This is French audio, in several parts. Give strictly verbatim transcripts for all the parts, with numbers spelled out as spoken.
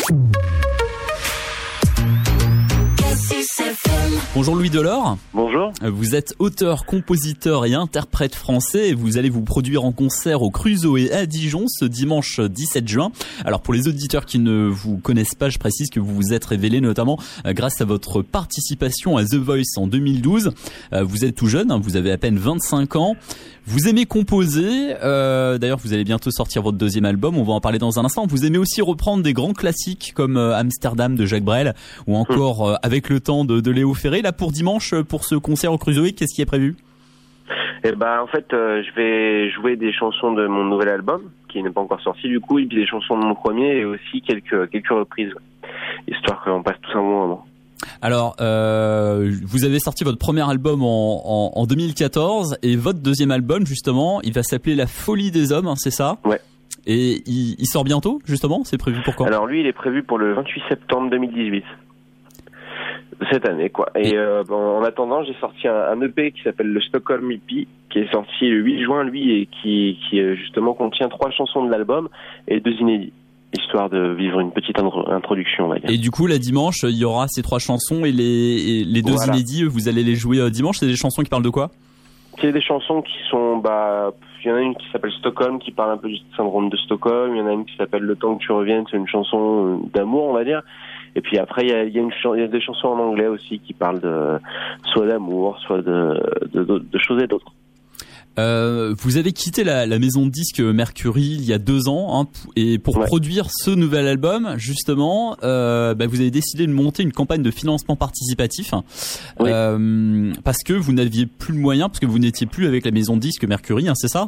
Bonjour Louis Delors. Bonjour. Vous êtes auteur, compositeur et interprète français et vous allez vous produire en concert au Crusoe à Dijon ce dimanche dix-sept juin. Alors pour les auditeurs qui ne vous connaissent pas, je précise que vous vous êtes révélé notamment grâce à votre participation à The Voice en deux mille douze. Vous êtes tout jeune, vous avez à peine vingt-cinq ans. Vous aimez composer, euh, d'ailleurs vous allez bientôt sortir votre deuxième album, on va en parler dans un instant. Vous aimez aussi reprendre des grands classiques comme euh, Amsterdam de Jacques Brel ou encore euh, Avec le temps de, de Léo Ferré. Là pour dimanche, pour ce concert au Crusoe, qu'est-ce qui est prévu ? Eh ben en fait euh, je vais jouer des chansons de mon nouvel album qui n'est pas encore sorti du coup, et puis des chansons de mon premier et aussi quelques quelques reprises, histoire que l'on passe tous un bon moment. Alors, euh, vous avez sorti votre premier album en, en, en deux mille quatorze et votre deuxième album, justement, il va s'appeler La Folie des Hommes, hein, c'est ça ? Ouais. Et il, il sort bientôt, justement ? C'est prévu pour quand ? Alors lui, il est prévu pour le vingt-huit septembre deux mille dix-huit. Cette année, quoi. Et, et euh, bon, en attendant, j'ai sorti un, un E P qui s'appelle le Stockholm E P, qui est sorti le huit juin, lui, et qui, qui justement contient trois chansons de l'album et deux inédits, histoire de vivre une petite introduction, on va dire. Et du coup, là, dimanche, il y aura ces trois chansons et les, et les deux voilà. inédits, vous allez les jouer dimanche. C'est des chansons qui parlent de quoi ? C'est des chansons qui sont, bah, il y en a une qui s'appelle Stockholm, qui parle un peu du syndrome de Stockholm. Il y en a une qui s'appelle Le temps que tu reviennes, c'est une chanson d'amour, on va dire. Et puis après, il y a, il y a, une, il y a des chansons en anglais aussi qui parlent de, soit d'amour, soit de, de, de, de choses et d'autres. Euh, vous avez quitté la, la maison de disques Mercury il y a deux ans, hein, et pour ouais. produire ce nouvel album, justement, euh, bah, vous avez décidé de monter une campagne de financement participatif, oui. euh, parce que vous n'aviez plus le moyen, parce que vous n'étiez plus avec la maison de disques Mercury, hein, c'est ça ?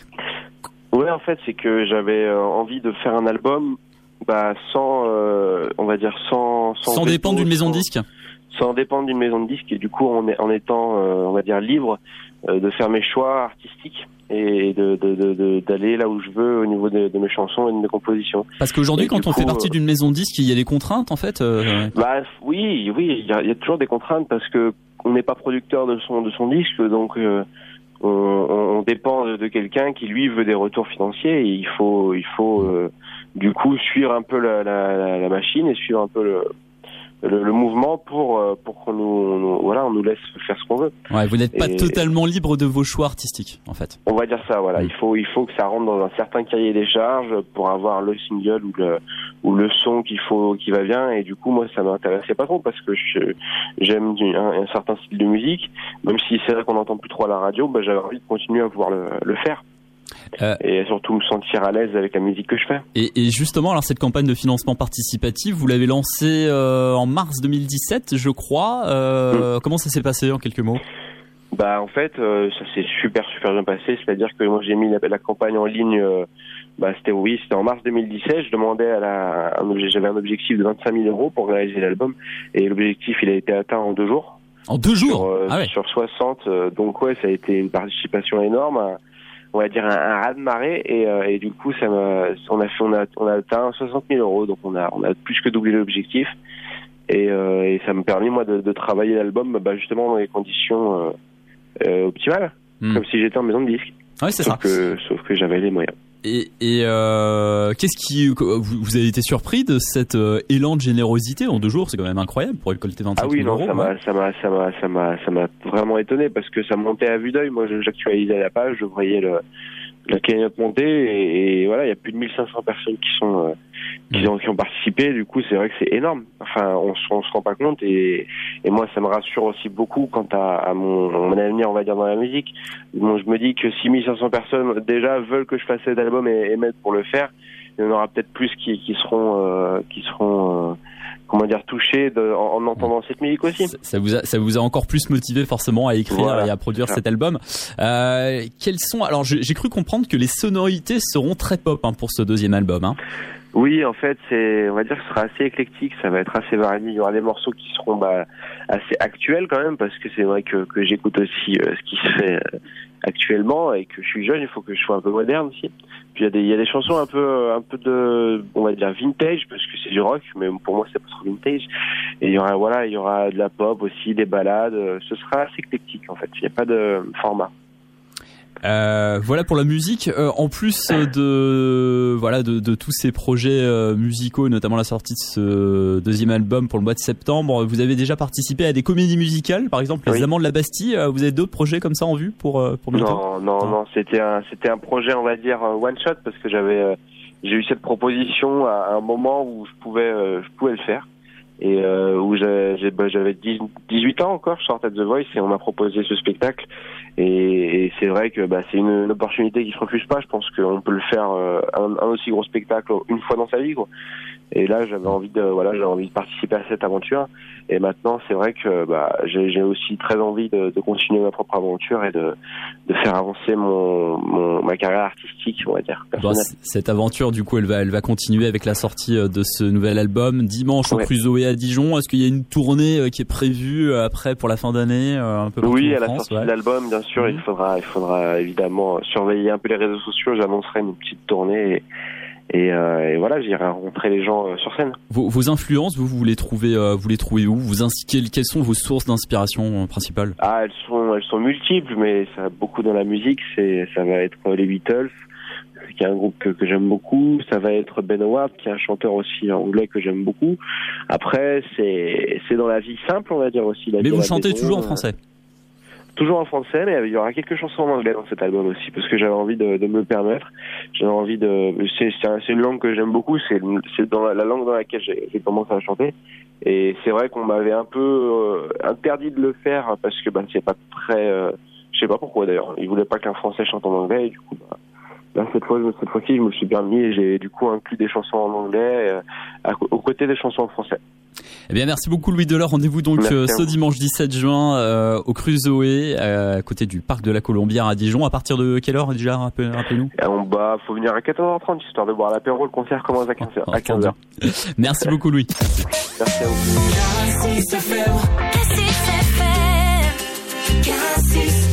Ouais, en fait, c'est que j'avais euh, envie de faire un album, bah, sans, euh, on va dire, sans, sans, sans dépendre d'une maison de disques. Sans dépendre d'une maison de disques, et du coup, en, en étant, euh, on va dire, libre de faire mes choix artistiques et de, de, de, de d'aller là où je veux au niveau de, de mes chansons et de mes compositions. Parce qu'aujourd'hui, et quand on coup, fait partie d'une maison de disques, il y a des contraintes en fait. Euh... Bah oui, oui, il y a, il y a toujours des contraintes parce que on n'est pas producteur de son de son disque, donc euh, on, on dépend de, de quelqu'un qui lui veut des retours financiers. Et il faut il faut euh, du coup suivre un peu la, la, la machine et suivre un peu le Le, le mouvement pour pour qu'on nous, nous voilà on nous laisse faire ce qu'on veut. Ouais, vous n'êtes pas et, totalement libre de vos choix artistiques en fait. On va dire ça, voilà. Mmh. Il faut il faut que ça rentre dans un certain cahier des charges pour avoir le single ou le ou le son qu'il faut qui va bien. Et du coup moi ça m'intéressait pas trop parce que je, j'aime un, un certain style de musique, même si c'est vrai qu'on n'entend plus trop à la radio. Bah j'avais envie de continuer à pouvoir le, le faire. Euh, et surtout me sentir à l'aise avec la musique que je fais. Et, et justement, alors cette campagne de financement participatif, vous l'avez lancée euh, en mars deux mille dix-sept, je crois. Euh, mmh. Comment ça s'est passé en quelques mots ? Bah en fait, euh, ça s'est super super bien passé. C'est-à-dire que moi j'ai mis la, la campagne en ligne. Euh, bah c'était oui, c'était en mars deux mille dix-sept. Je demandais à la, un, j'avais un objectif de vingt-cinq mille euros pour réaliser l'album, et l'objectif il a été atteint en deux jours. En deux jours. Sur, euh, ah ouais. Sur soixante. Euh, donc ouais, ça a été une participation énorme. Un, on va dire un, un raz-de-marée et, euh, et du coup ça m'a, on a fait, on a, on a atteint soixante mille euros, donc on a, on a plus que doublé l'objectif et, euh, et ça me permet moi de, de travailler l'album bah, justement dans les conditions euh, euh, optimales, mmh. comme si j'étais en maison de disque. Ouais, c'est sauf ça. Que, sauf que j'avais les moyens. Et, et euh, qu'est-ce qui, vous, vous avez été surpris de cet euh, élan de générosité en deux jours? C'est quand même incroyable pour récolter vingt-cinq mille euros. Ah oui, non, ça m'a, ouais. ça m'a, ça m'a, ça m'a, ça m'a vraiment étonné parce que ça montait à vue d'œil. Moi, j'actualisais la page, je voyais le, la cagnotte monter et, et voilà, il y a plus de mille cinq cents personnes qui sont, euh, qui ont, qui ont participé. Du coup, c'est vrai que c'est énorme. Enfin, on, on se rend pas compte et, et moi, ça me rassure aussi beaucoup quant à, à mon, mon avenir, on va dire, dans la musique. Bon, je me dis que six mille cinq cents personnes déjà veulent que je fasse cet album et, et m'aident pour le faire. Il y en aura peut-être plus qui, qui seront, euh, qui seront, euh, comment dire, touchés de, en, en entendant cette musique aussi. Ça, ça vous a, ça vous a encore plus motivé forcément à écrire voilà, et à produire cet album. Euh, quels sont, alors j'ai, j'ai cru comprendre que les sonorités seront très pop hein, pour ce deuxième album. Hein. Oui, en fait, c'est, on va dire que ce sera assez éclectique, ça va être assez varié. Il y aura des morceaux qui seront bah, assez actuels quand même, parce que c'est vrai que, que j'écoute aussi euh, ce qui se fait euh, actuellement et que je suis jeune, il faut que je sois un peu moderne aussi. Puis il y a des, il y a des chansons un peu, un peu de, on va dire vintage, parce que c'est du rock, mais pour moi c'est pas trop vintage. Et il y aura, voilà, il y aura de la pop aussi, des ballades. Ce sera assez éclectique en fait. Il n'y a pas de format. Euh, voilà pour la musique. Euh, en plus de voilà de, de tous ces projets euh, musicaux, notamment la sortie de ce deuxième album pour le mois de septembre, vous avez déjà participé à des comédies musicales, par exemple Les oui. Amants de la Bastille. Vous avez d'autres projets comme ça en vue pour pour bientôt? Non, non, non. C'était un c'était un projet, on va dire one shot, parce que j'avais euh, j'ai eu cette proposition à un moment où je pouvais euh, je pouvais le faire. Et euh, où j'avais, bah, j'avais dix-huit ans encore, je sortais de The Voice et on m'a proposé ce spectacle. Et, et c'est vrai que bah, c'est une, une opportunité qui se refuse pas. Je pense qu'on peut le faire euh, un, un aussi gros spectacle une fois dans sa vie, quoi. Et là, j'avais envie de voilà, j'avais envie de participer à cette aventure. Et maintenant, c'est vrai que bah, j'ai, j'ai aussi très envie de, de continuer ma propre aventure et de, de faire avancer mon, mon ma carrière artistique, on va dire. Bon, cette aventure, du coup, elle va elle va continuer avec la sortie de ce nouvel album dimanche au ouais. Crusoe à Dijon. Est-ce qu'il y a une tournée qui est prévue après pour la fin d'année, un peu partout Oui, en à la France, sortie ouais. de l'album, bien sûr, mmh. il faudra il faudra évidemment surveiller un peu les réseaux sociaux. J'annoncerai une petite tournée. Et... Et, euh, et voilà, j'irai rencontrer les gens euh, sur scène. Vos, vos influences, vous, vous les trouvez, euh, vous les trouvez où? Vous indiquez quelles sont vos sources d'inspiration euh, principales? Ah, elles sont, elles sont multiples, mais ça beaucoup dans la musique. C'est, ça va être les Beatles, qui est un groupe que, que j'aime beaucoup. Ça va être Ben Howard, qui est un chanteur aussi anglais que j'aime beaucoup. Après, c'est, c'est dans la vie simple, on va dire aussi. La mais vous vie chantez maison, toujours en français? Toujours en français, mais il y aura quelques chansons en anglais dans cet album aussi, parce que j'avais envie de, de me le permettre. J'avais envie de, c'est, c'est, un, c'est une langue que j'aime beaucoup, c'est, c'est dans la, la langue dans laquelle j'ai, j'ai commencé à chanter. Et c'est vrai qu'on m'avait un peu euh, interdit de le faire parce que bah c'est pas très, euh, je sais pas pourquoi d'ailleurs. Ils voulaient pas qu'un Français chante en anglais et du coup bah, là cette fois cette fois-ci je me suis permis et j'ai du coup inclus des chansons en anglais euh, à, aux côtés des chansons en français. Eh bien, merci beaucoup Louis Delort. Rendez-vous donc euh, ce dimanche dix-sept juin euh, au Crusoe, euh, à côté du parc de la Colombière à Dijon. À partir de quelle heure déjà, rappelez-nous? On bah, faut venir à quatorze heures trente histoire de boire l'apéro. Le concert commence à quinze heures. À quinze heures. Merci beaucoup Louis. Merci à vous.